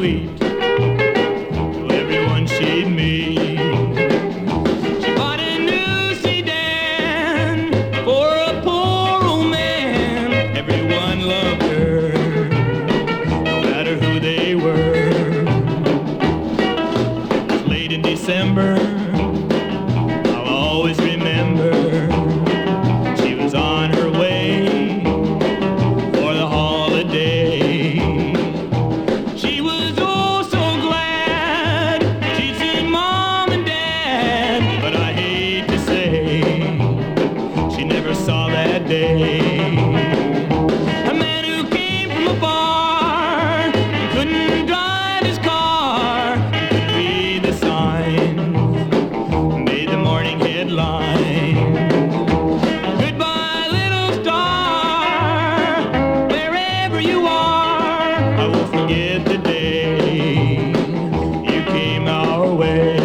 sweet to everyone she'd meet. She bought a new sedan for a poor old man. Everyone loved her, no matter who they were. It was late in December, I'll always remember. She was on her way for the holiday. She was oh so glad she'd seen Mom and Dad, but I hate to say she never saw that day. A man who came from afar, he couldn't drive his car, he couldn't read the signs, made the morning headline. Goodbye, little star, wherever you are, I won't forget the day you came our way.